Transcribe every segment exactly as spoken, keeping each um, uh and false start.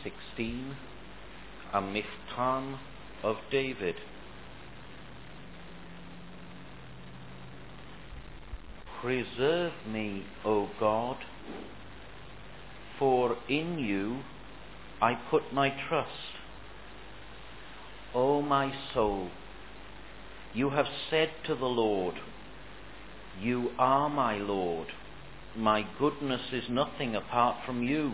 sixteen, a Michtam of David. Preserve me, O God, for in you I put my trust. O my soul, you have said to the Lord, you are my Lord. My goodness is nothing apart from you.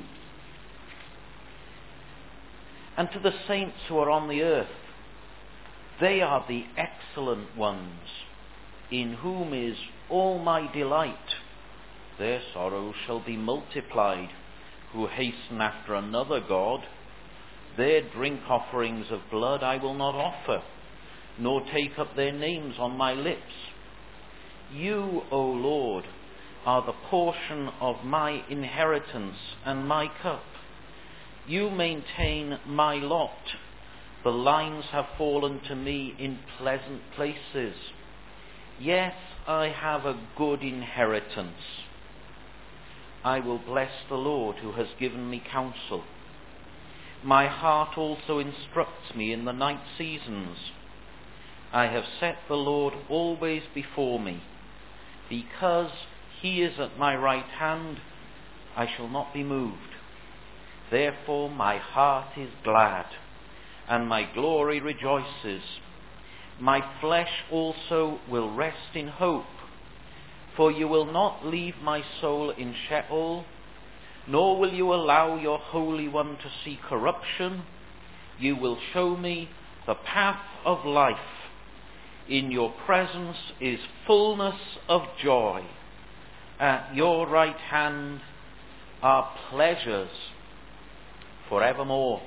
And to the saints who are on the earth, they are the excellent ones, in whom is all my delight. Their sorrows shall be multiplied, who hasten after another god. Their drink offerings of blood I will not offer, nor take up their names on my lips. You, O Lord, are the portion of my inheritance and my cup. You maintain my lot. The lines have fallen to me in pleasant places. Yes, I have a good inheritance. I will bless the Lord who has given me counsel. My heart also instructs me in the night seasons. I have set the Lord always before me. Because he is at my right hand, I shall not be moved. Therefore my heart is glad, and my glory rejoices. My flesh also will rest in hope, for you will not leave my soul in Sheol, nor will you allow your Holy One to see corruption. You will show me the path of life. In your presence is fullness of joy. At your right hand are pleasures forevermore.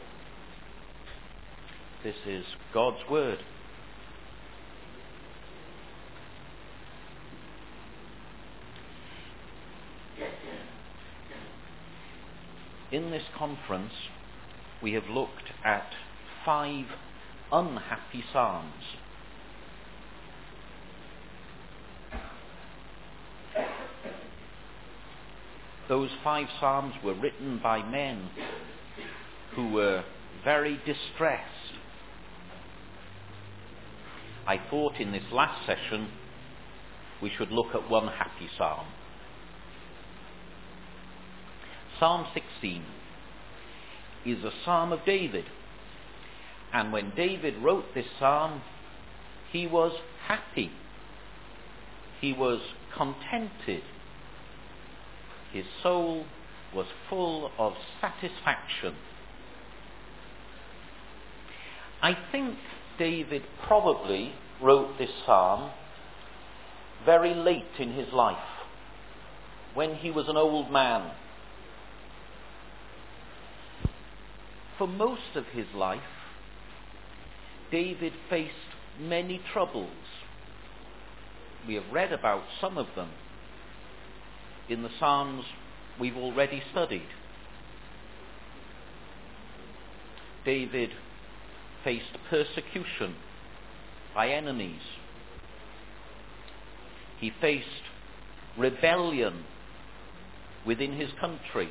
This is God's word. In this conference, we have looked at five unhappy psalms. Those five psalms were written by men who were very distressed. I thought in this last session we should look at one happy psalm. Psalm sixteen is a psalm of David. And when David wrote this psalm, he was happy. He was contented. His soul was full of satisfaction. I think David probably wrote this psalm very late in his life, when he was an old man. For most of his life, David faced many troubles. We have read about some of them in the Psalms we've already studied. David faced persecution by enemies. He faced rebellion within his country.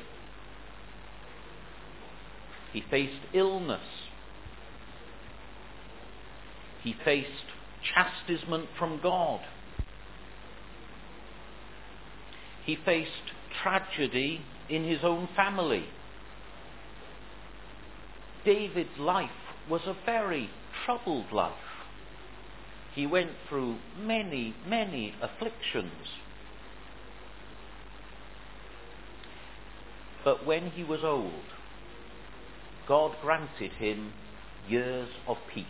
He faced illness. He faced chastisement from God. He faced tragedy in his own family. David's life was a very troubled life. He went through many, many afflictions. But when he was old, God granted him years of peace.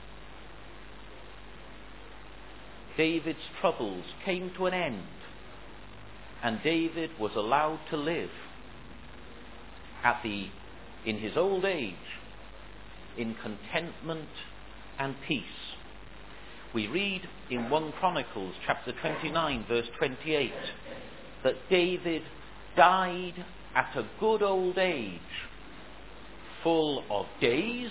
David's troubles came to an end, and David was allowed to live at the, in his old age, in contentment and peace. We read in First Chronicles chapter twenty-nine, verse twenty-eight, that David died at a good old age, full of days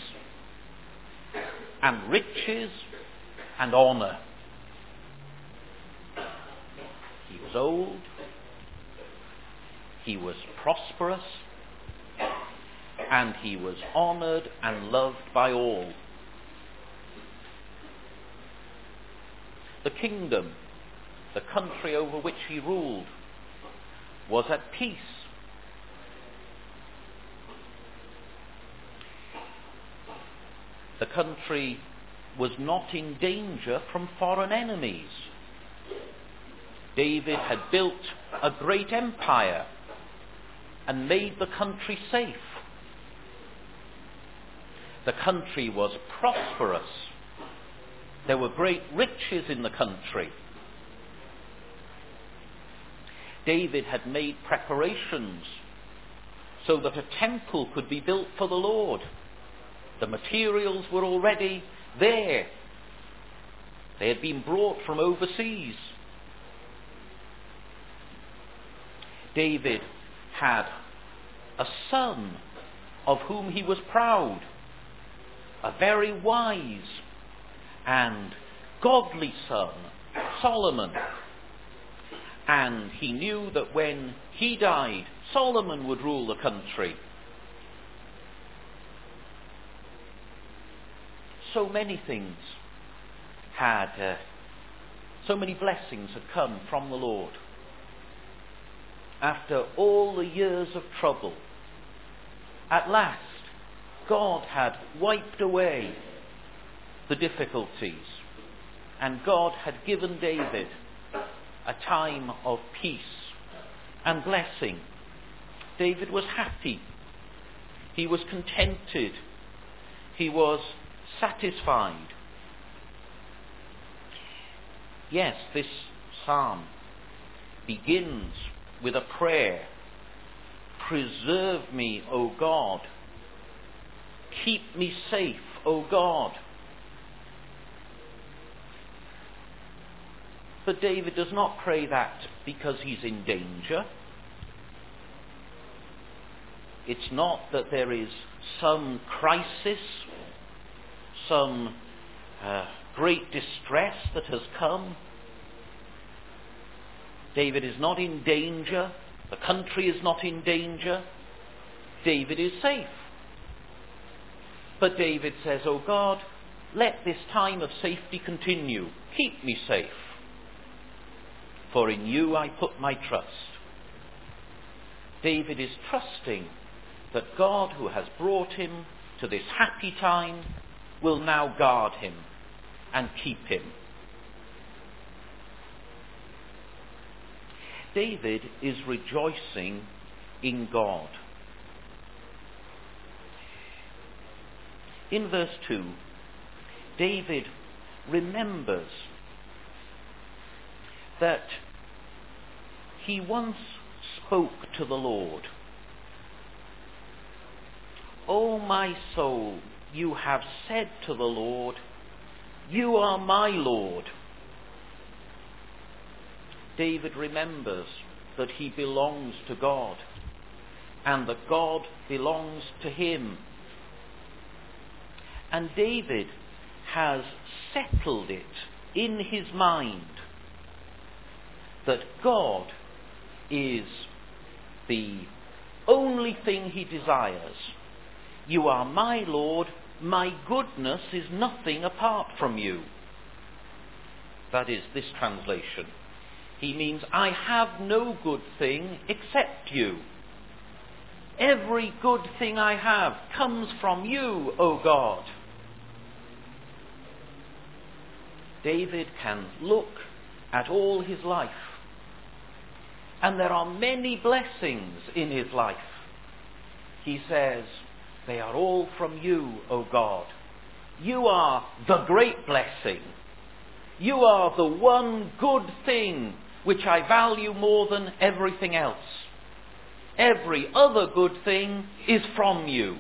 and riches and honour. He was old, he was prosperous, and he was honoured and loved by all. The kingdom, the country over which he ruled, was at peace. The country was not in danger from foreign enemies. David had built a great empire and made the country safe. The country was prosperous. There were great riches in the country. David had made preparations so that a temple could be built for the Lord. The materials were already there. They had been brought from overseas. David had a son of whom he was proud, a very wise and godly son, Solomon. And he knew that when he died, Solomon would rule the country. So many things had, uh, so many blessings had come from the Lord. After all the years of trouble, at last God had wiped away the difficulties, and God had given David a time of peace and blessing. David was happy. He was contented. He was satisfied. Yes, this psalm begins with a prayer. Preserve me, O God. Keep me safe, O God. But David does not pray that because he's in danger. It's not that there is some crisis, some uh, great distress that has come. David is not in danger. The country is not in danger. David is safe. But David says, "O God, let this time of safety continue. Keep me safe. For in you I put my trust." David is trusting that God, who has brought him to this happy time, will now guard him and keep him. David is rejoicing in God. In verse two, David remembers that he once spoke to the Lord. "O my soul, you have said to the Lord, you are my Lord." David remembers that he belongs to God and that God belongs to him. And David has settled it in his mind that God is the only thing he desires. You are my Lord, my goodness is nothing apart from you. That is this translation. He means, I have no good thing except you. Every good thing I have comes from you, O God. David can look at all his life, and there are many blessings in his life. He says, they are all from you, O God. You are the great blessing. You are the one good thing which I value more than everything else. Every other good thing is from you.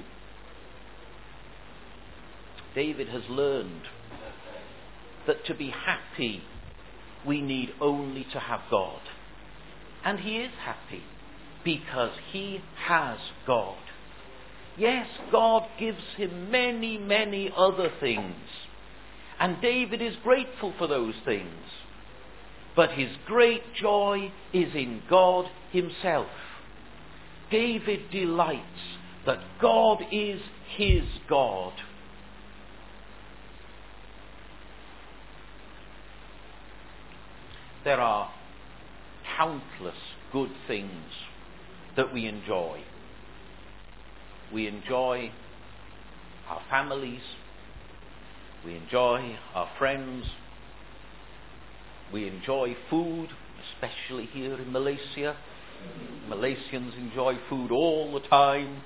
David has learned that to be happy, we need only to have God. And he is happy because he has God. Yes, God gives him many, many other things. And David is grateful for those things. But his great joy is in God himself. David delights that God is his God. There are countless good things that we enjoy. We enjoy our families. We enjoy our friends. We enjoy food, especially here in Malaysia. Malaysians enjoy food all the time.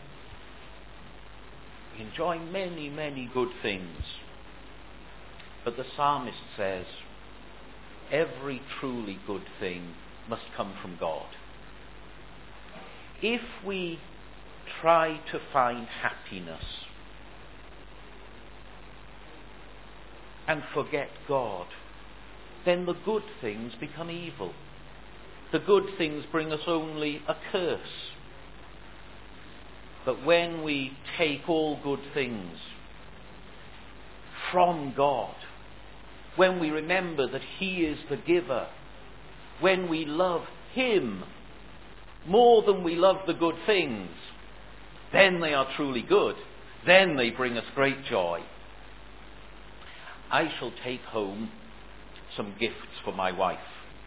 We enjoy many, many good things. But the psalmist says, every truly good thing must come from God. If we try to find happiness and forget God, then the good things become evil. The good things bring us only a curse. But when we take all good things from God, when we remember that he is the giver, when we love him more than we love the good things, then they are truly good. Then they bring us great joy. I shall take home some gifts for my wife.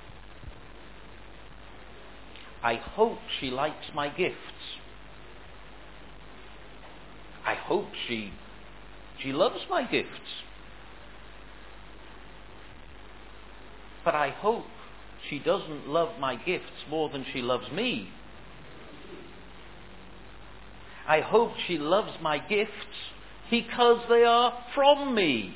I hope she likes my gifts. I hope she she loves my gifts. But I hope she doesn't love my gifts more than she loves me. I hope she loves my gifts because they are from me.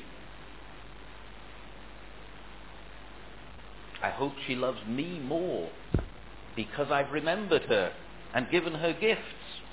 I hope she loves me more because I've remembered her and given her gifts.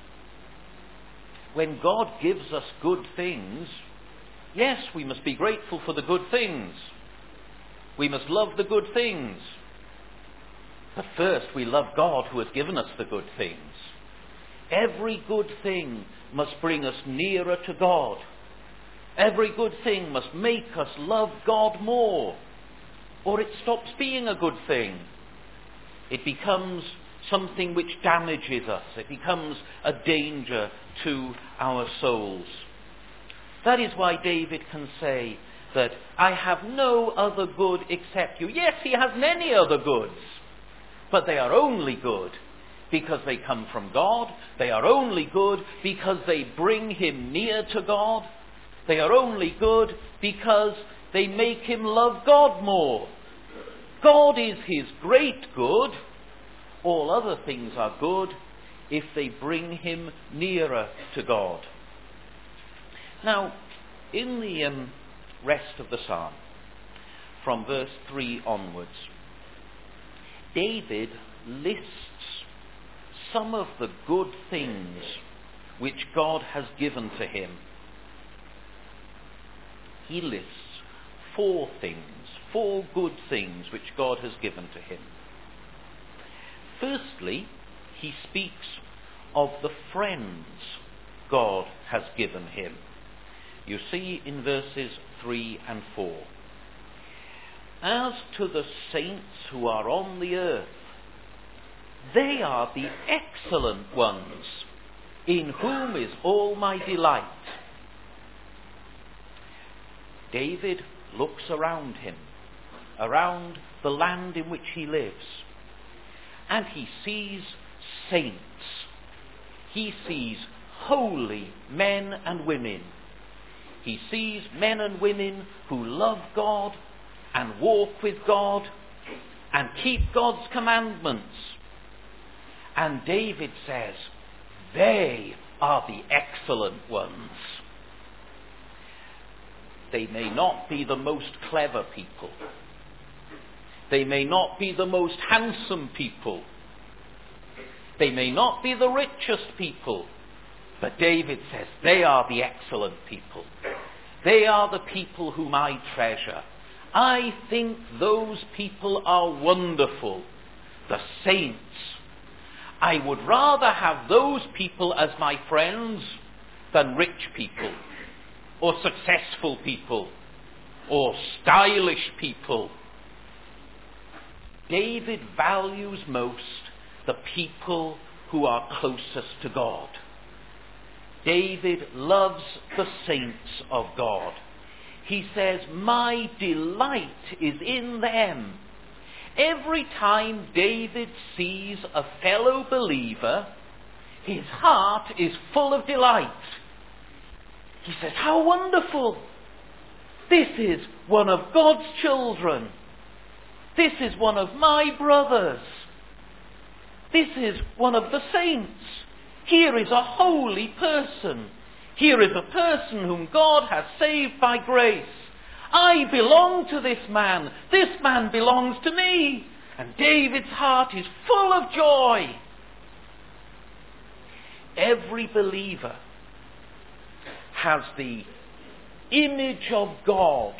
When God gives us good things, yes, we must be grateful for the good things. We must love the good things. But first we love God who has given us the good things. Every good thing must bring us nearer to God. Every good thing must make us love God more, or it stops being a good thing. It becomes something which damages us. It becomes a danger to our souls. That is why David can say that I have no other good except you. Yes, he has many other goods, but they are only good because they come from God. They are only good because they bring him near to God. They are only good because they make him love God more. God is his great good. All other things are good if they bring him nearer to God. Now, in the um, rest of the psalm, from verse three onwards, David lists some of the good things which God has given to him. He lists four things, four good things which God has given to him. Firstly, he speaks of the friends God has given him. You see in verses three and four. As to the saints who are on the earth, they are the excellent ones, in whom is all my delight. David looks around him, around the land in which he lives, and he sees saints. He sees holy men and women. He sees men and women who love God and walk with God and keep God's commandments. And David says, they are the excellent ones. They may not be the most clever people. They may not be the most handsome people. They may not be the richest people. But David says, they are the excellent people. They are the people whom I treasure. I think those people are wonderful. The saints. I would rather have those people as my friends than rich people, or successful people, or stylish people. David values most the people who are closest to God. David loves the saints of God. He says, my delight is in them. Every time David sees a fellow believer, his heart is full of delight. He says, how wonderful! This is one of God's children. This is one of my brothers. This is one of the saints. Here is a holy person. Here is a person whom God has saved by grace. I belong to this man. This man belongs to me. And David's heart is full of joy. Every believer has the image of God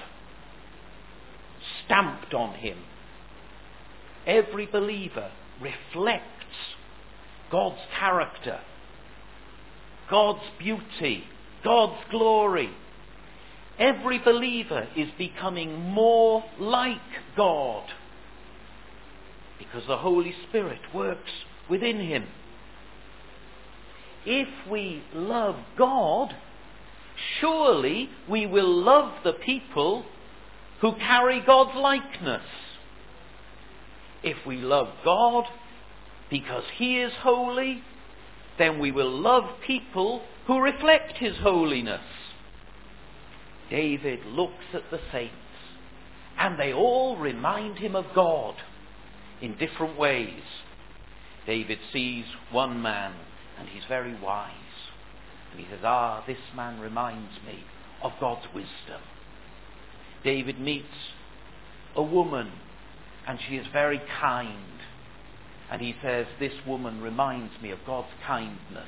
stamped on him. Every believer reflects God's character, God's beauty, God's glory. Every believer is becoming more like God because the Holy Spirit works within him. If we love God, surely we will love the people who carry God's likeness. If we love God because he is holy, then we will love people who reflect his holiness. David looks at the saints, and they all remind him of God in different ways. David sees one man, and he's very wise. And he says, ah, this man reminds me of God's wisdom. David meets a woman, and she is very kind. And he says, this woman reminds me of God's kindness.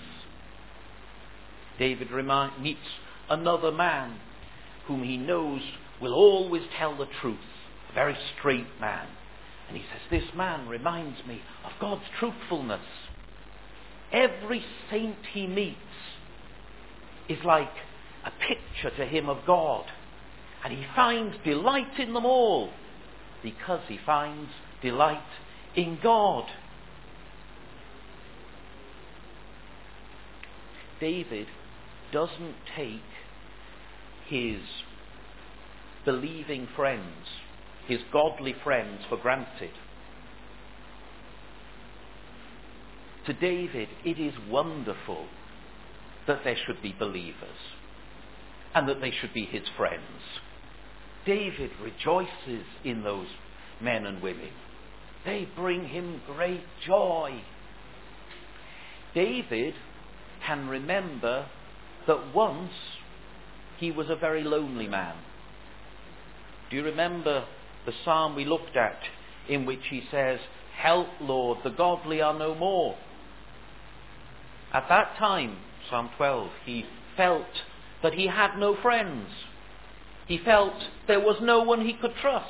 David remind, meets another man whom he knows will always tell the truth, a very straight man. And he says, this man reminds me of God's truthfulness. Every saint he meets is like a picture to him of God. And he finds delight in them all because he finds delight in God. David doesn't take his believing friends, his godly friends, for granted. To David, it is wonderful that there should be believers and that they should be his friends. David rejoices in those men and women. They bring him great joy. David can remember that once he was a very lonely man. Do you remember the psalm we looked at in which he says, help, Lord, the godly are no more? At that time, Psalm twelve, he felt that he had no friends. He felt there was no one he could trust.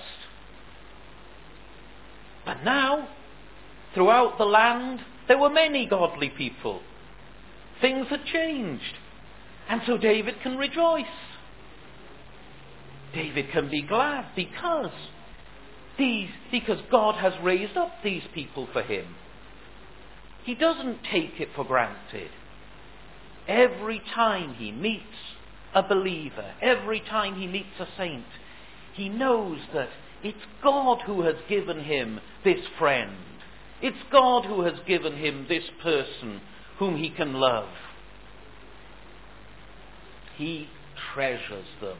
But now, throughout the land, there were many godly people. Things had changed. And so David can rejoice. David can be glad because these, because God has raised up these people for him. He doesn't take it for granted. Every time he meets a believer, every time he meets a saint, he knows that it's God who has given him this friend. It's God who has given him this person whom he can love. He treasures them.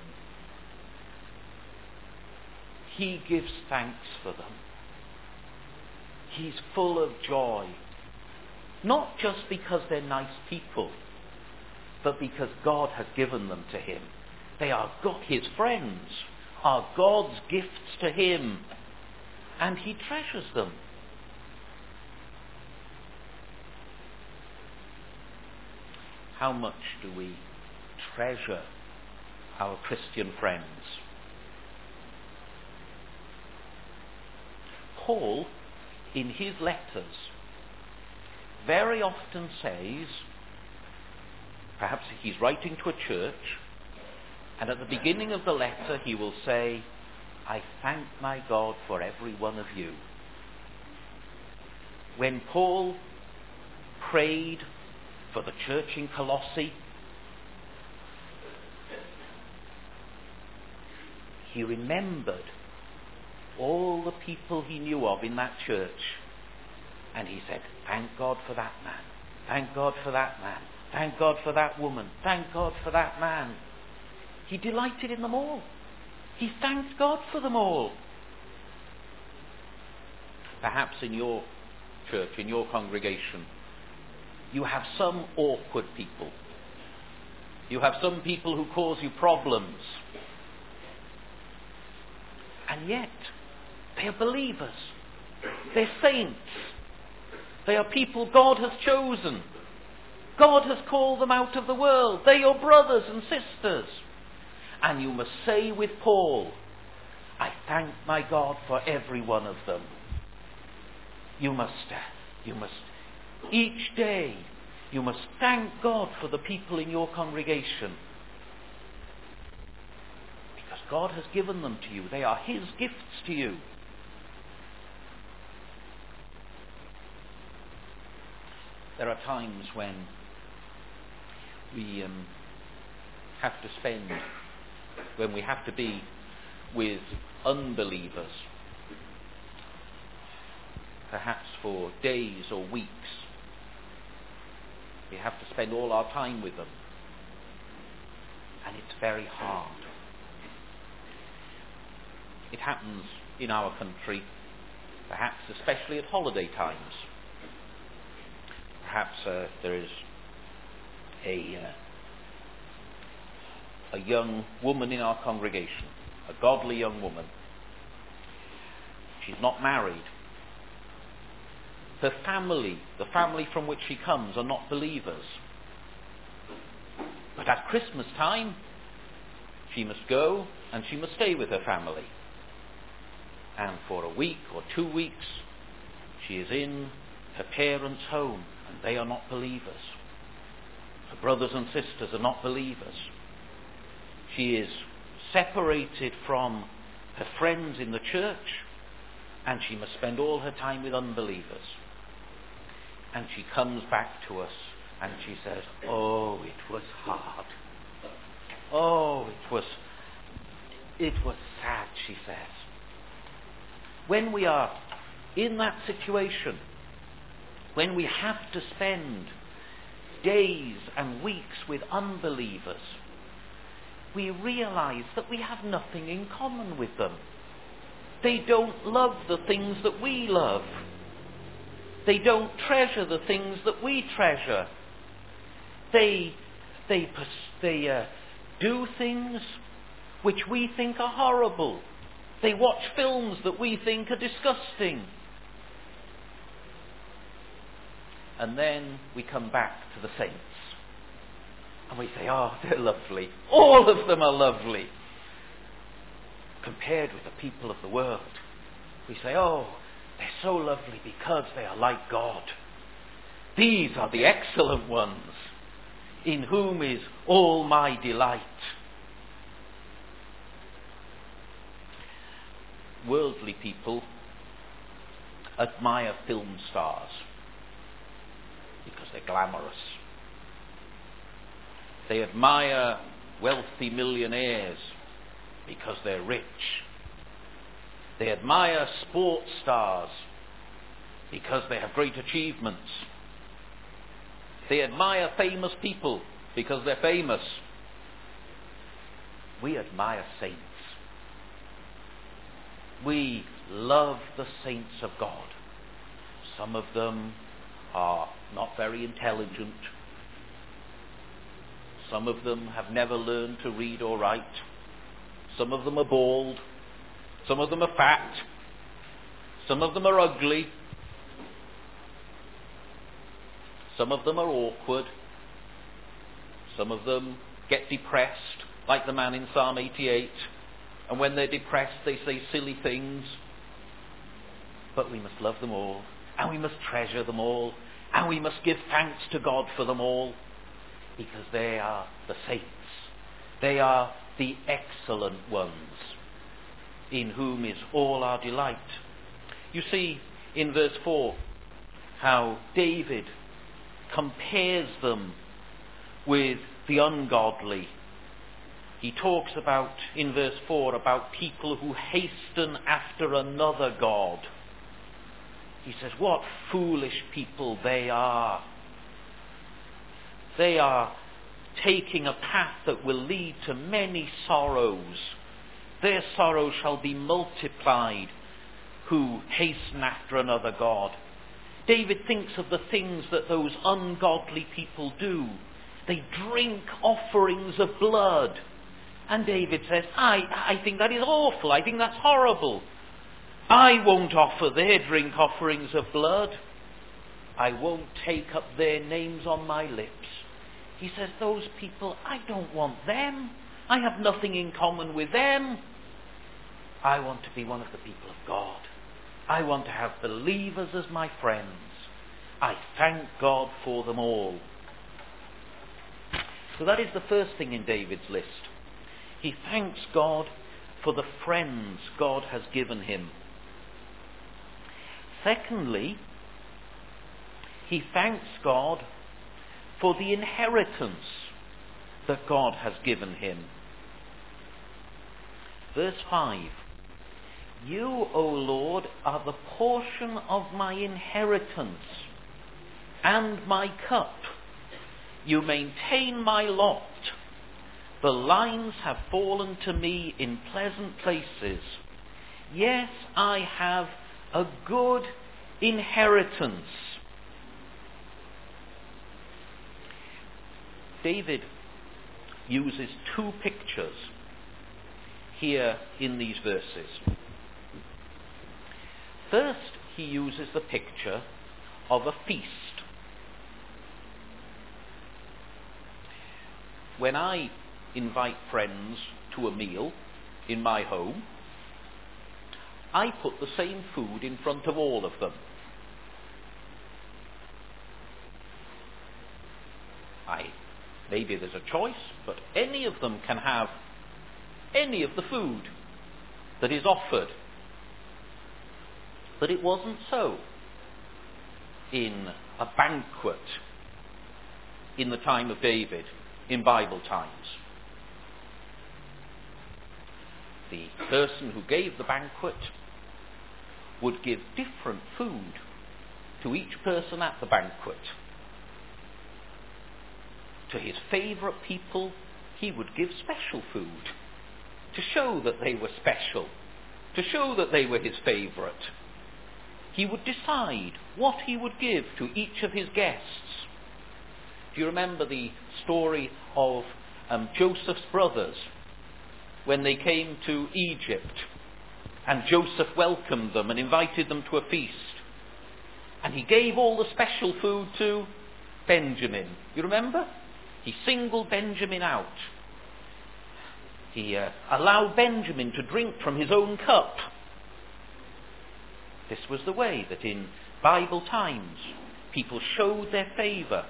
He gives thanks for them. He's full of joy. Not just because they're nice people, but because God has given them to him. They are God, his friends, are God's gifts to him, and he treasures them. How much do we treasure our Christian friends? Paul, in his letters, very often says, perhaps he's writing to a church, and at the beginning of the letter he will say, I thank my God for every one of you. When Paul prayed for the church in Colossae, he remembered all the people he knew of in that church. And he said, thank God for that man. Thank God for that man. Thank God for that woman. Thank God for that man. He delighted in them all. He thanked God for them all. Perhaps in your church, in your congregation, you have some awkward people. You have some people who cause you problems. And yet, they are believers. They're saints. They are people God has chosen. God has called them out of the world. They're your brothers and sisters. And you must say with Paul, I thank my God for every one of them. You must, you must, each day, you must thank God for the people in your congregation. Because God has given them to you. They are His gifts to you. There are times when we um, have to spend, when we have to be with unbelievers, perhaps for days or weeks. We have to spend all our time with them. And it's very hard. It happens in our country, perhaps especially at holiday times. Perhaps uh, there is a, uh, a young woman in our congregation, a godly young woman. She's not married. Her family, the family from which she comes, are not believers. But at Christmas time, she must go and she must stay with her family. And for a week or two weeks, she is in her parents' home, and they are not believers. Her brothers and sisters are not believers. She is separated from her friends in the church, and she must spend all her time with unbelievers. And she comes back to us and she says, oh, it was hard. Oh, it was, it was sad, she says. When we are in that situation, when we have to spend days and weeks with unbelievers, we realize that we have nothing in common with them. They don't love the things that we love. They don't treasure the things that we treasure. They, they, they uh, do things which we think are horrible. They watch films that we think are disgusting. And then we come back to the saints. And we say, oh, they're lovely. All of them are lovely. Compared with the people of the world, we say, oh, they're so lovely because they are like God. These are the excellent ones, in whom is all my delight. Worldly people admire film stars because they're glamorous. They admire wealthy millionaires because they're rich. They admire sports stars because they have great achievements. They admire famous people because they're famous. We admire saints. We love the saints of God. Some of them are not very intelligent. Some of them have never learned to read or write. Some of them are bald. Some of them are fat. Some of them are ugly. Some of them are awkward. Some of them get depressed, like the man in Psalm eighty-eight. And when they're depressed, they say silly things. But we must love them all. And we must treasure them all. And we must give thanks to God for them all. Because they are the saints. They are the excellent ones, in whom is all our delight. You see in verse four how David compares them with the ungodly. He talks about, in verse four, about people who hasten after another god. He says, what foolish people they are. They are taking a path that will lead to many sorrows. Their sorrows shall be multiplied who hasten after another god. David thinks of the things that those ungodly people do. They drink offerings of blood. And David says, I, I think that is awful. I think that's horrible. I won't offer their drink offerings of blood. I won't take up their names on my lips. He says, those people, I don't want them. I have nothing in common with them. I want to be one of the people of God. I want to have believers as my friends. I thank God for them all. So that is the first thing in David's list. He thanks God for the friends God has given him. Secondly, he thanks God for the inheritance that God has given him. Verse five. You, O Lord, are the portion of my inheritance and my cup. You maintain my lot. The lines have fallen to me in pleasant places. Yes, I have a good inheritance. David uses two pictures here in these verses. First, he uses the picture of a feast. When I invite friends to a meal in my home, I put the same food in front of all of them. I, maybe there's a choice, but any of them can have any of the food that is offered. But it wasn't so in a banquet in the time of David, in Bible times. The person who gave the banquet would give different food to each person at the banquet. To his favourite people, he would give special food to show that they were special, to show that they were his favourite. He would decide what he would give to each of his guests. Do you remember the story of um, Joseph's brothers when they came to Egypt and Joseph welcomed them and invited them to a feast? And he gave all the special food to Benjamin. You remember? He singled Benjamin out. He uh, allowed Benjamin to drink from his own cup. This was the way that in Bible times people showed their favour.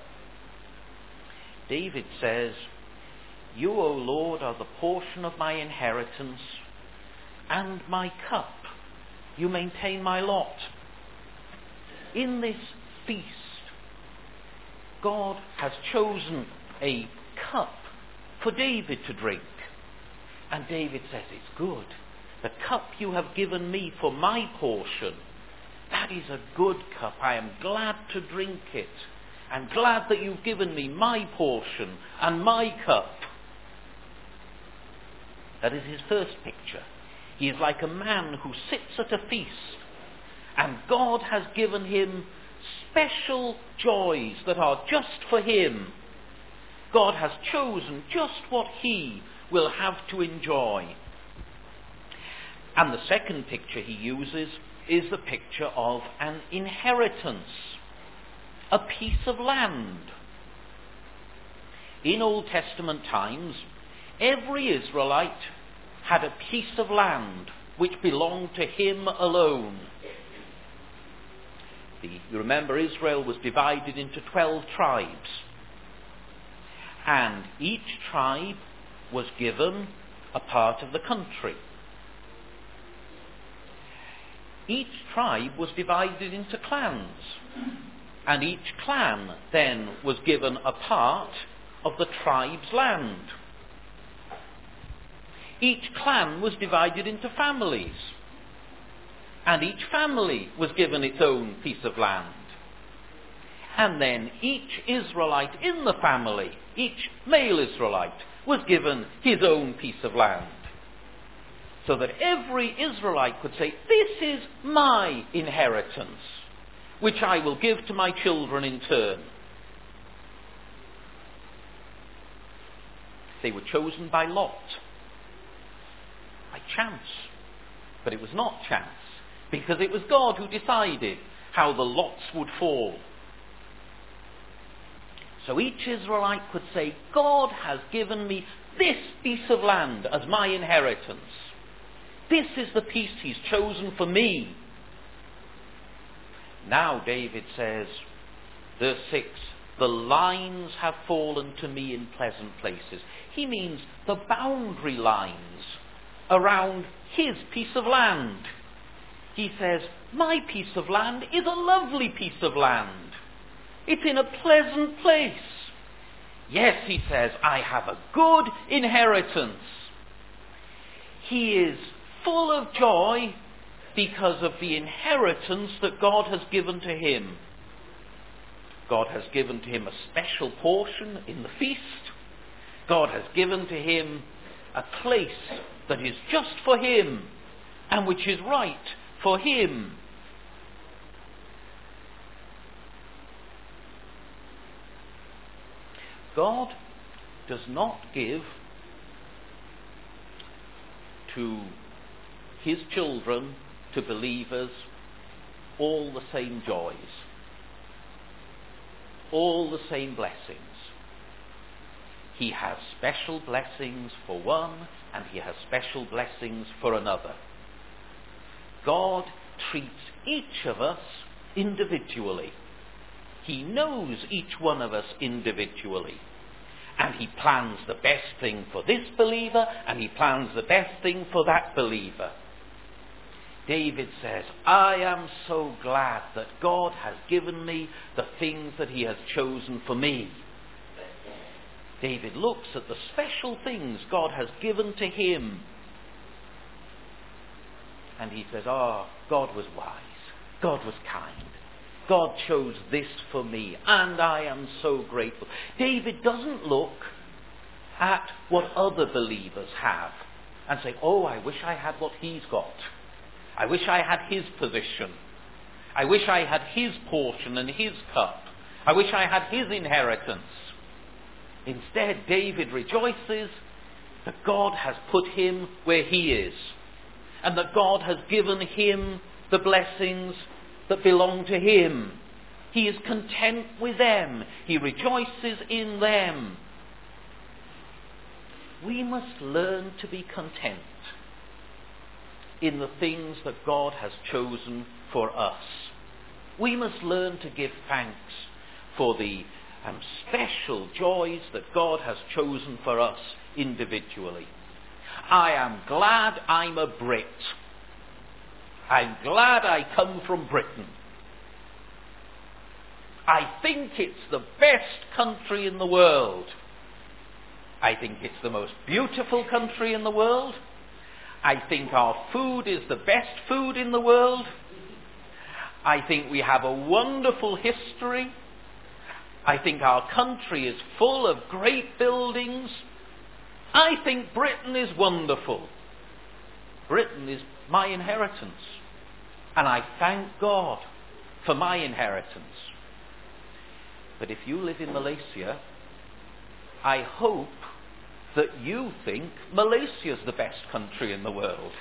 David says, you, O Lord, are the portion of my inheritance and my cup. You maintain my lot. In this feast, God has chosen a cup for David to drink. And David says, it's good. The cup you have given me for my portion, that is a good cup. I am glad to drink it. I'm glad that you've given me my portion and my cup. That is his first picture. He is like a man who sits at a feast, and God has given him special joys that are just for him. God has chosen just what he will have to enjoy. And the second picture he uses is the picture of an inheritance, a piece of land. In Old Testament times, every Israelite had a piece of land which belonged to him alone. The, you remember Israel was divided into twelve tribes, and each tribe was given a part of the country. Each tribe was divided into clans, and each clan then was given a part of the tribe's land. each clan was divided into families. And each family was given its own piece of land. And then each Israelite in the family, each male Israelite, was given his own piece of land. So that every Israelite could say, this is my inheritance, which I will give to my children in turn. They were chosen by lot, by chance. But it was not chance, because it was God who decided how the lots would fall. So each Israelite could say, God has given me this piece of land as my inheritance. This is the piece he's chosen for me. Now David says, verse six, the lines have fallen to me in pleasant places. He means the boundary lines around his piece of land. He says, my piece of land is a lovely piece of land. It's in a pleasant place. Yes, he says, I have a good inheritance. He is full of joy because of the inheritance that God has given to him. God has given to him a special portion in the feast. God has given to him a place that is just for him and which is right for him. God does not give to his children, to believers, all the same joys, all the same blessings. He has special blessings for one, and he has special blessings for another. God treats each of us individually. He knows each one of us individually. And he plans the best thing for this believer, and he plans the best thing for that believer. David says, I am so glad that God has given me the things that he has chosen for me. David looks at the special things God has given to him. And he says, ah, oh, God was wise. God was kind. God chose this for me, and I am so grateful. David doesn't look at what other believers have and say, oh, I wish I had what he's got. I wish I had his position. I wish I had his portion and his cup. I wish I had his inheritance. Instead, David rejoices that God has put him where he is, and that God has given him the blessings that belong to him. He is content with them. He rejoices in them. We must learn to be content in the things that God has chosen for us. We must learn to give thanks for the um, special joys that God has chosen for us individually. I am glad I'm a Brit. I'm glad I come from Britain. I think it's the best country in the world. I think it's the most beautiful country in the world. I think our food is the best food in the world. I think we have a wonderful history. I think our country is full of great buildings. I think Britain is wonderful. Britain is my inheritance. And I thank God for my inheritance. But if you live in Malaysia, I hope that you think Malaysia is the best country in the world.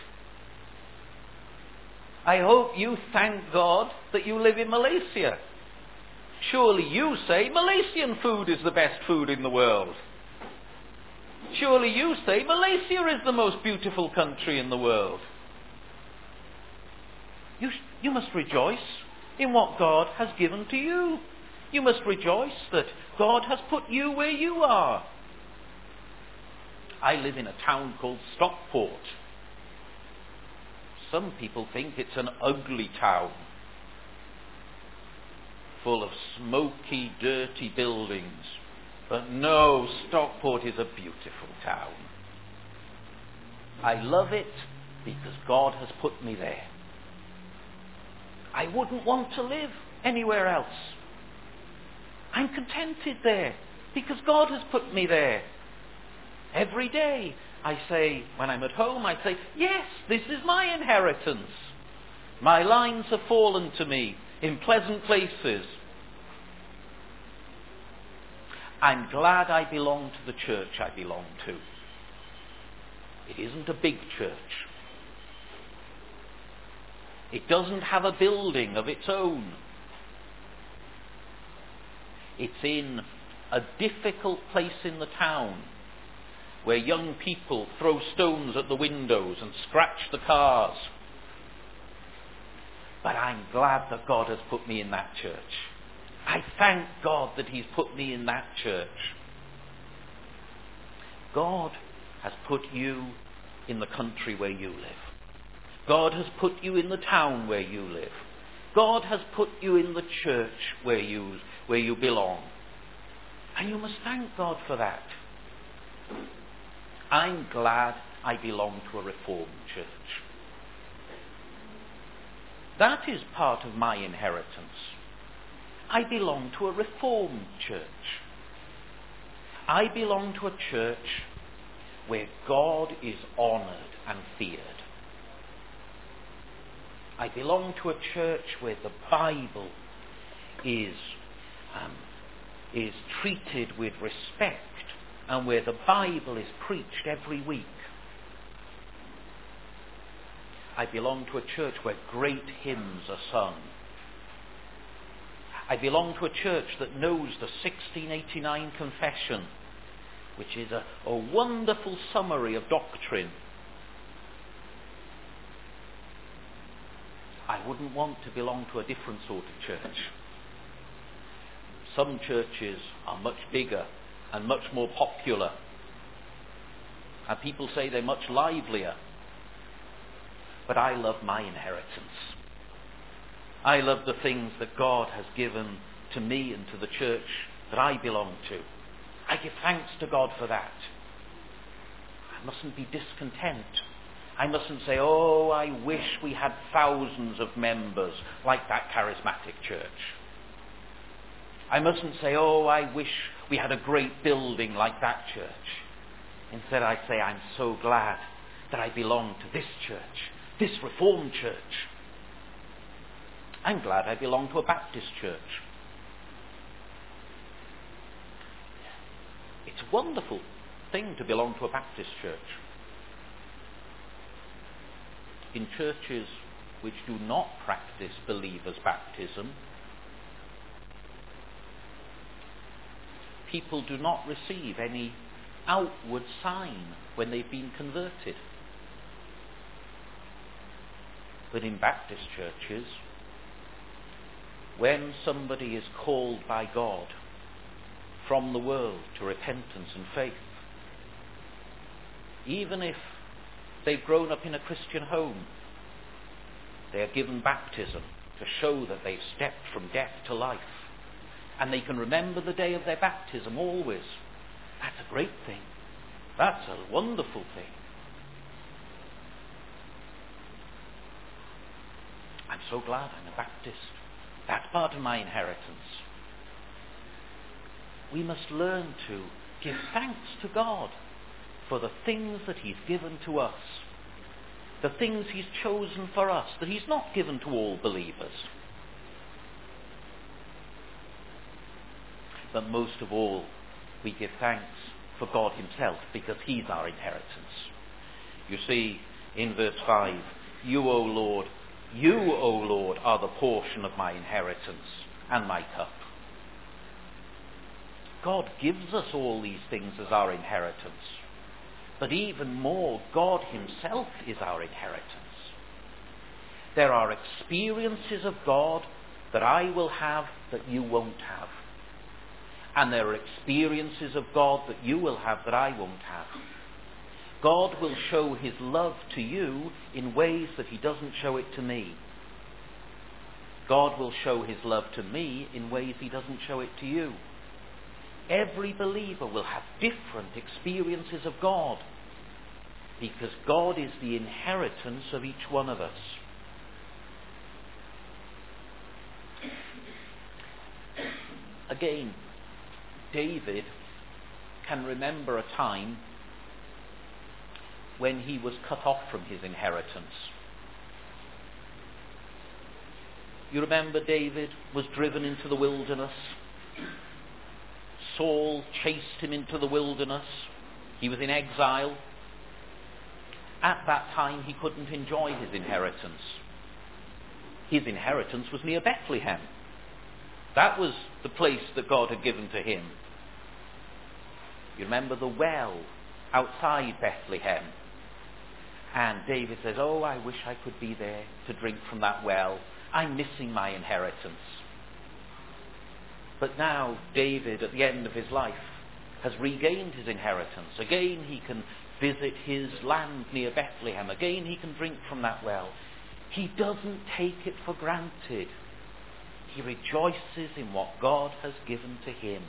I hope you thank God that you live in Malaysia. Surely you say Malaysian food is the best food in the world. Surely you say Malaysia is the most beautiful country in the world. You, you must rejoice in what God has given to you. You must rejoice that God has put you where you are. I live in a town called Stockport. Some people think it's an ugly town, full of smoky, dirty buildings. But no, Stockport is a beautiful town. I love it because God has put me there. I wouldn't want to live anywhere else. I'm contented there because God has put me there. Every day I say, when I'm at home, I say, yes, this is my inheritance. My lines have fallen to me in pleasant places. I'm glad I belong to the church I belong to. It isn't a big church. It doesn't have a building of its own. It's in a difficult place in the town where young people throw stones at the windows and scratch the cars. But I'm glad that God has put me in that church. I thank God that He's put me in that church. God has put you in the country where you live. God has put you in the town where you live. God has put you in the church where you, where you belong. And you must thank God for that. I'm glad I belong to a Reformed church. That is part of my inheritance. I belong to a Reformed church. I belong to a church where God is honoured and feared. I belong to a church where the Bible is, um, is treated with respect and where the Bible is preached every week. I belong to a church where great hymns are sung. I belong to a church that knows the sixteen eighty-nine Confession, which is a, a wonderful summary of doctrine. I wouldn't want to belong to a different sort of church. Some churches are much bigger and much more popular, and people say they're much livelier. But I love my inheritance. I love the things that God has given to me and to the church that I belong to. I give thanks to God for that. I mustn't be discontent. I mustn't say, oh, I wish we had thousands of members like that charismatic church. I mustn't say, oh, I wish we had a great building like that church. Instead, I say, I'm so glad that I belong to this church, this Reformed church. I'm glad I belong to a Baptist church. It's a wonderful thing to belong to a Baptist church. In churches which do not practice believers' baptism, people do not receive any outward sign when they've been converted. But in Baptist churches, when somebody is called by God from the world to repentance and faith, even if they've grown up in a Christian home, they are given baptism to show that they've stepped from death to life. And they can remember the day of their baptism always. That's a great thing. That's a wonderful thing. I'm so glad I'm a Baptist. That's part of my inheritance. We must learn to give thanks to God for the things that He's given to us, the things He's chosen for us, that He's not given to all believers. But most of all, we give thanks for God Himself, because He's our inheritance. You see, in verse five, you, O Lord, you, O Lord, are the portion of my inheritance and my cup. God gives us all these things as our inheritance. But even more, God Himself is our inheritance. There are experiences of God that I will have that you won't have. And there are experiences of God that you will have that I won't have. God will show His love to you in ways that He doesn't show it to me. God will show His love to me in ways He doesn't show it to you. Every believer will have different experiences of God. because God is the inheritance of each one of us. Again, David can remember a time when he was cut off from his inheritance. You remember David was driven into the wilderness. Saul chased him into the wilderness. He was in exile. At that time, he couldn't enjoy his inheritance. His inheritance was near Bethlehem. That was the place that God had given to him. You remember the well outside Bethlehem. And David says, oh, I wish I could be there to drink from that well. I'm missing my inheritance. But now David, at the end of his life, has regained his inheritance. Again, he can visit his land near Bethlehem. Again, he can drink from that well. He doesn't take it for granted. He rejoices in what God has given to him.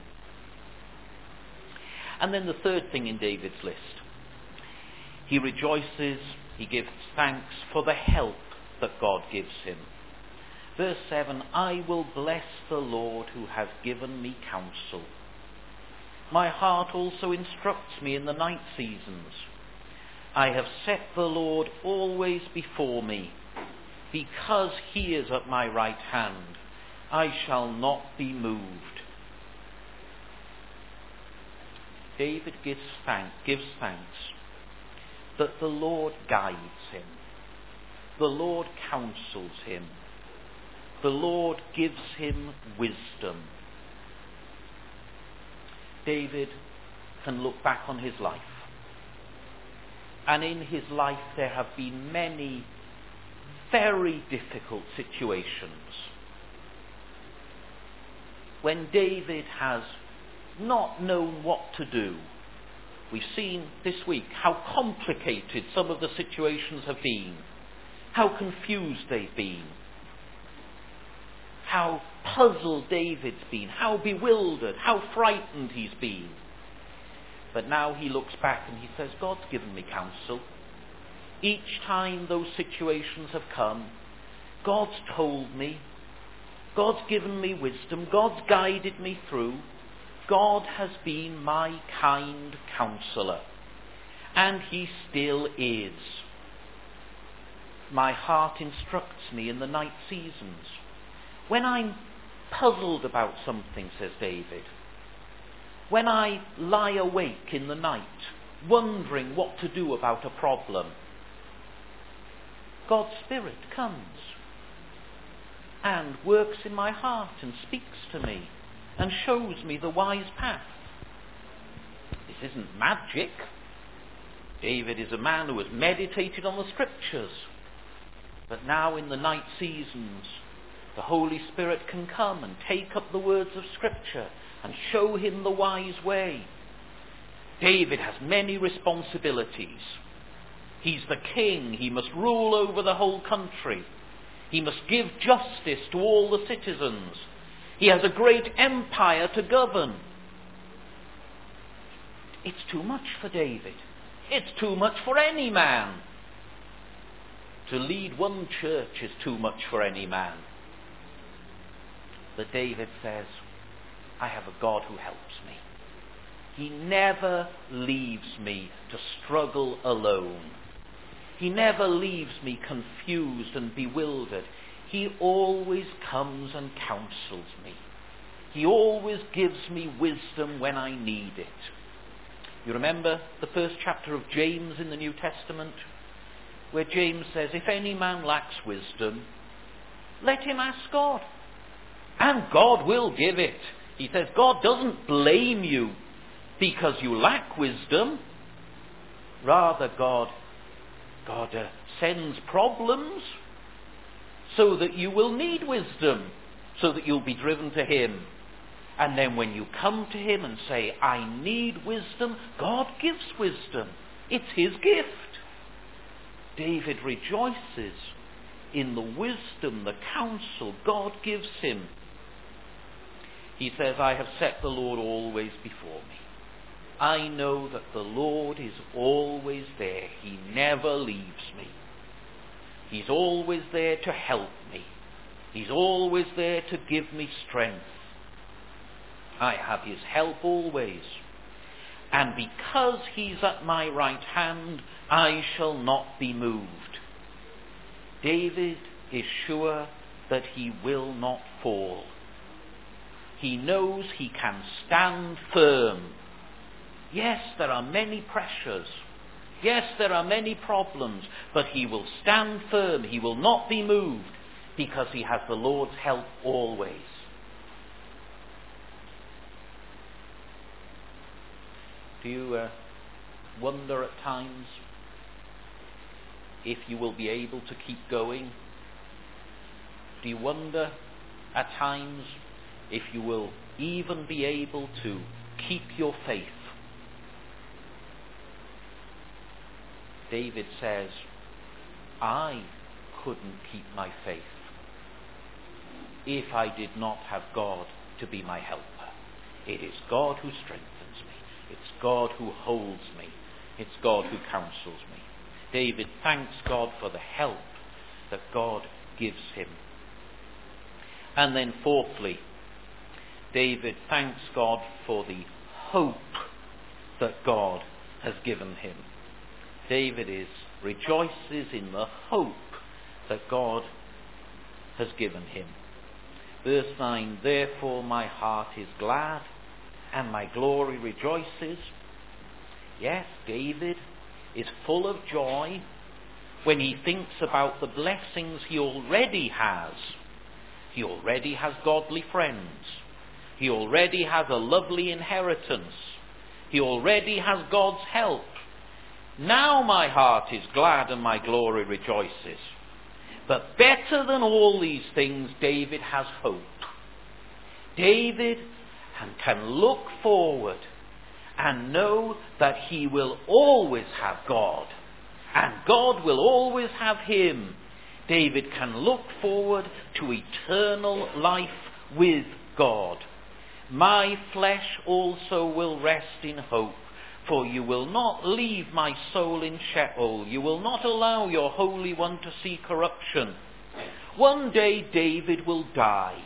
And then the third thing in David's list. He rejoices, he gives thanks for the help that God gives him. Verse seven, I will bless the Lord who has given me counsel. My heart also instructs me in the night seasons. I have set the Lord always before me. Because he is at my right hand, I shall not be moved. David gives thanks, gives thanks that the Lord guides him. The Lord counsels him. The Lord gives him wisdom. David can look back on his life. And in his life there have been many very difficult situations when David has not known what to do. We've seen this week how complicated some of the situations have been, how confused they've been, how puzzled David's been, how bewildered, how frightened he's been. But now he looks back and he says, God's given me counsel. Each time those situations have come, God's told me, God's given me wisdom, God's guided me through. God has been my kind counsellor, and he still is. My heart instructs me in the night seasons. When I'm puzzled about something, says David, when I lie awake in the night, wondering what to do about a problem, God's Spirit comes and works in my heart and speaks to me and shows me the wise path. This isn't magic. David is a man who has meditated on the Scriptures. But now in the night seasons, the Holy Spirit can come and take up the words of Scripture and show him the wise way. David has many responsibilities. He's the king. He must rule over the whole country. He must give justice to all the citizens. He has a great empire to govern. It's too much for David. It's too much for any man. To lead one church is too much for any man. But David says, I have a God who helps me. He never leaves me to struggle alone. He never leaves me confused and bewildered. He always comes and counsels me. He always gives me wisdom when I need it. You remember the first chapter of James in the New Testament, where James says, if any man lacks wisdom, let him ask God, and God will give it. He says God doesn't blame you because you lack wisdom. Rather, God, God uh, sends problems so that you will need wisdom, so that you'll be driven to him. And then when you come to him and say, I need wisdom, God gives wisdom. It's his gift. David rejoices in the wisdom, the counsel God gives him. He says, I have set the Lord always before me. I know that the Lord is always there. He never leaves me. He's always there to help me. He's always there to give me strength. I have his help always. And because he's at my right hand, I shall not be moved. David is sure that he will not fall. He knows he can stand firm. Yes, there are many pressures. Yes, there are many problems, but he will stand firm. He will not be moved because he has the Lord's help always. Do you uh, wonder at times if you will be able to keep going? Do you wonder at times if you will even be able to keep your faith? David says, I couldn't keep my faith if I did not have God to be my helper. It is God who strengthens me. It's God who holds me. It's God who counsels me. David thanks God for the help that God gives him. And then fourthly, David thanks God for the hope that God has given him. David is rejoices in the hope that God has given him. Verse nine, therefore my heart is glad and my glory rejoices. Yes, David is full of joy when he thinks about the blessings he already has. He already has godly friends. He already has a lovely inheritance. He already has God's help. Now my heart is glad and my glory rejoices. But better than all these things, David has hope. David can look forward and know that he will always have God, and God will always have him. David can look forward to eternal life with God. My flesh also will rest in hope, for you will not leave my soul in Sheol. You will not allow your Holy One to see corruption. One day David will die.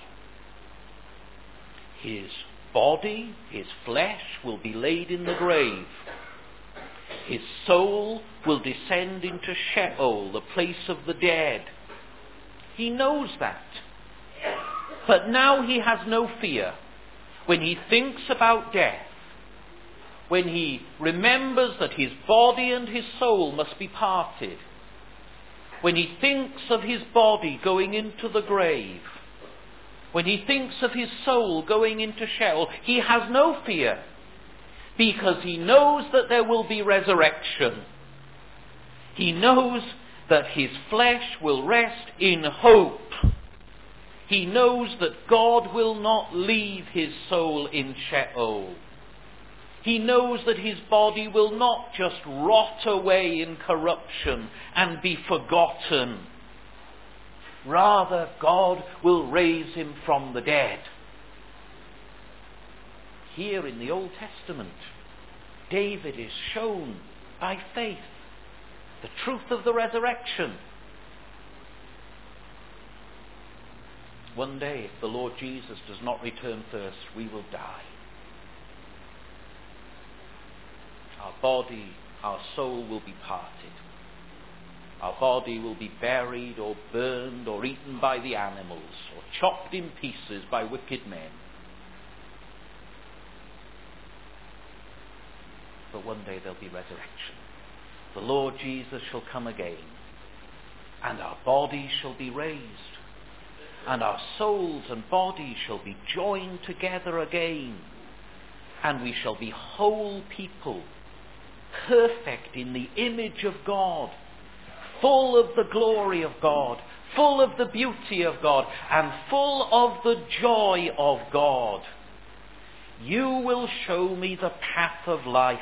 His body, his flesh, will be laid in the grave. His soul will descend into Sheol, the place of the dead. He knows that. But now he has no fear. When he thinks about death, when he remembers that his body and his soul must be parted, when he thinks of his body going into the grave, when he thinks of his soul going into Sheol, he has no fear, because he knows that there will be resurrection. He knows that his flesh will rest in hope. He knows that God will not leave his soul in Sheol. He knows that his body will not just rot away in corruption and be forgotten. Rather, God will raise him from the dead. Here in the Old Testament, David is shown by faith the truth of the resurrection. One day, if the Lord Jesus does not return first, we will die. Our body, our soul will be parted. Our body will be buried or burned or eaten by the animals or chopped in pieces by wicked men. But one day there'll be resurrection. The Lord Jesus shall come again, and our bodies shall be raised, and our souls and bodies shall be joined together again, and we shall be whole people, perfect in the image of God, full of the glory of God, full of the beauty of God, and full of the joy of God. You will show me the path of life.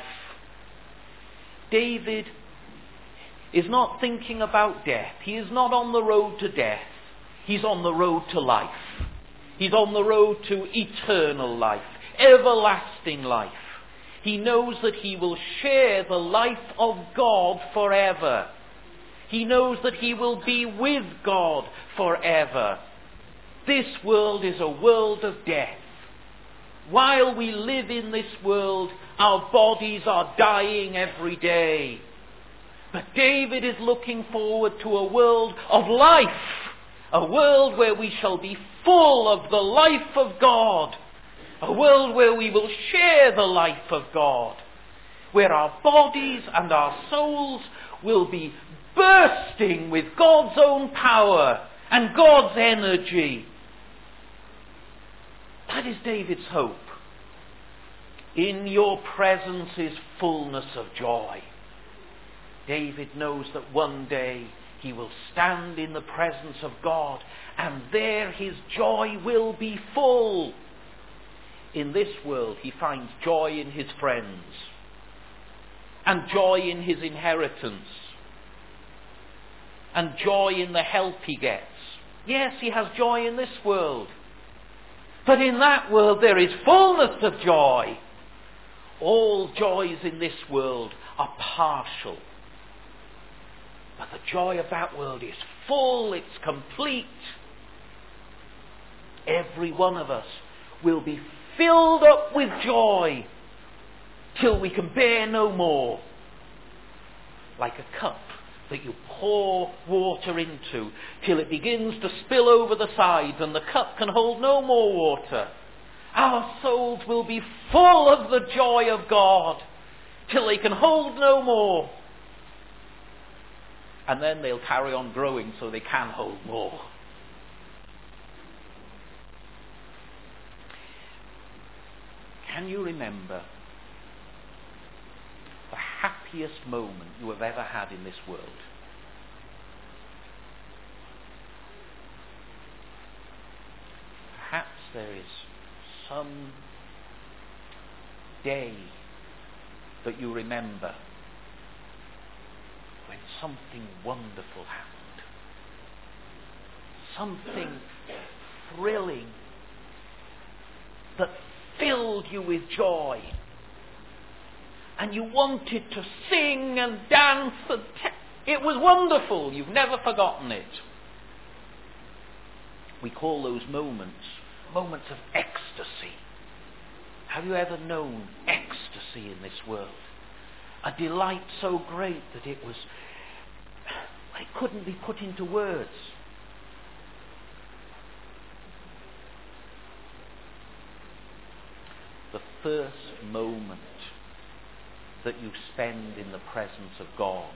David is not thinking about death. He is not on the road to death. He's on the road to life. He's on the road to eternal life, everlasting life. He knows that he will share the life of God forever. He knows that he will be with God forever. This world is a world of death. While we live in this world, our bodies are dying every day. But David is looking forward to a world of life. A world where we shall be full of the life of God. A world where we will share the life of God. Where our bodies and our souls will be bursting with God's own power and God's energy. That is David's hope. In your presence is fullness of joy. David knows that one day he will stand in the presence of God, and there his joy will be full. In this world he finds joy in his friends, and joy in his inheritance, and joy in the help he gets. Yes, he has joy in this world. But in that world there is fullness of joy. All joys in this world are partial. But the joy of that world is full, it's complete. Every one of us will be filled up with joy till we can bear no more. Like a cup that you pour water into till it begins to spill over the sides and the cup can hold no more water. Our souls will be full of the joy of God till they can hold no more. And then they'll carry on growing so they can hold more. Can you remember the happiest moment you have ever had in this world? Perhaps there is some day that you remember when something wonderful happened. Something thrilling that filled you with joy. And you wanted to sing and dance. And te- it was wonderful. You've never forgotten it. We call those moments moments of ecstasy. Have you ever known ecstasy in this world? A delight so great that it was, it couldn't be put into words. The first moment that you spend in the presence of God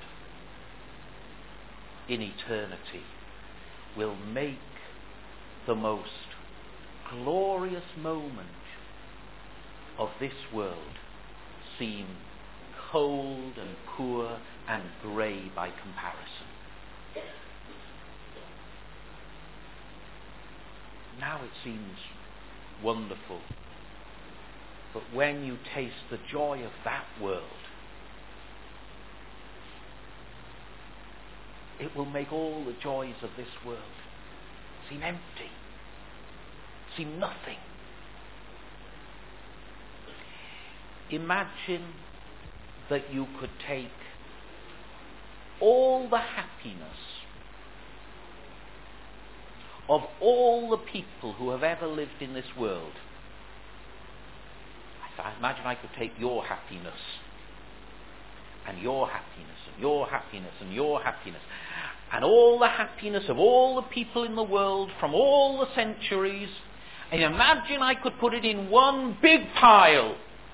in eternity will make the most glorious moment of this world seem cold and poor and grey by comparison. Now it seems wonderful, but when you taste the joy of that world, it will make all the joys of this world seem empty, seem nothing. Imagine that you could take all the happiness of all the people who have ever lived in this world. I imagine I could take your happiness and your happiness and your happiness and your happiness and all the happiness of all the people in the world from all the centuries, and imagine I could put it in one big pile.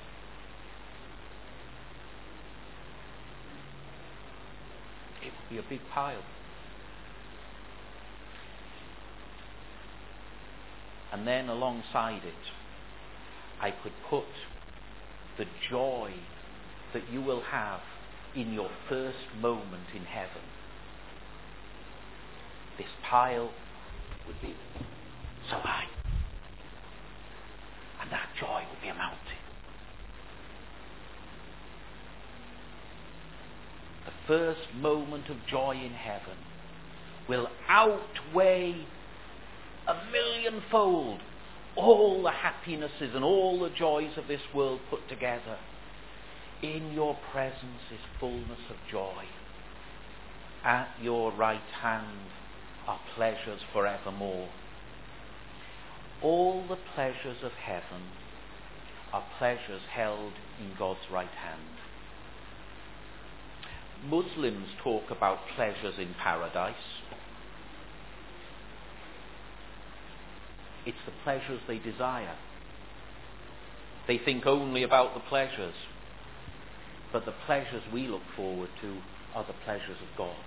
It would be a big pile. And then alongside it, I could put the joy that you will have in your first moment in heaven. This pile would be so high, and that joy would be a mountain. The first moment of joy in heaven will outweigh a millionfold all the happinesses and all the joys of this world put together. In your presence is fullness of joy. At your right hand are pleasures forevermore. All the pleasures of heaven are pleasures held in God's right hand. Muslims talk about pleasures in paradise. It's the pleasures they desire. They think only about the pleasures. But the pleasures we look forward to are the pleasures of God.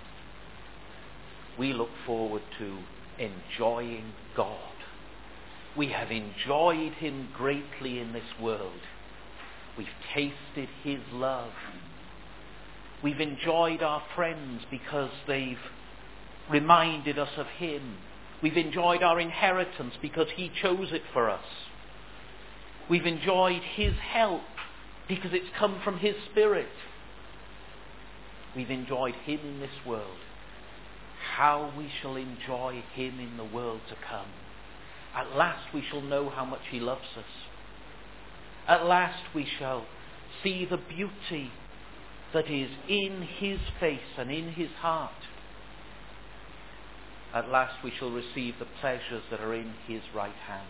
We look forward to enjoying God. We have enjoyed him greatly in this world. We've tasted his love. We've enjoyed our friends because they've reminded us of him. We've enjoyed our inheritance because he chose it for us. We've enjoyed his help because it's come from his Spirit. We've enjoyed him in this world. How we shall enjoy him in the world to come. At last we shall know how much he loves us. At last we shall see the beauty that is in his face and in his heart. At last we shall receive the pleasures that are in his right hand.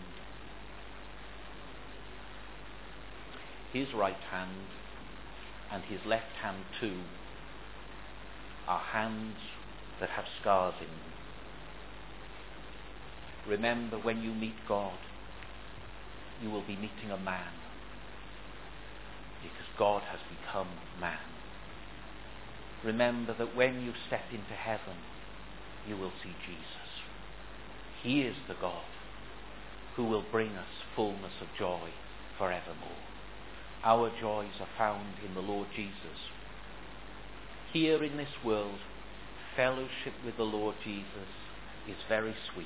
His right hand and his left hand too are hands that have scars in them. Remember, when you meet God, you will be meeting a man, because God has become man. Remember that when you step into heaven, you will see Jesus. He is the God who will bring us fullness of joy forevermore. Our joys are found in the Lord Jesus. Here in this world, fellowship with the Lord Jesus is very sweet.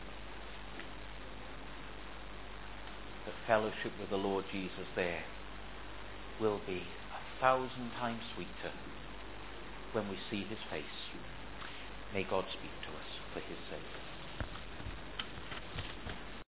But fellowship with the Lord Jesus there will be a thousand times sweeter when we see his face. May God speak to us for his sake.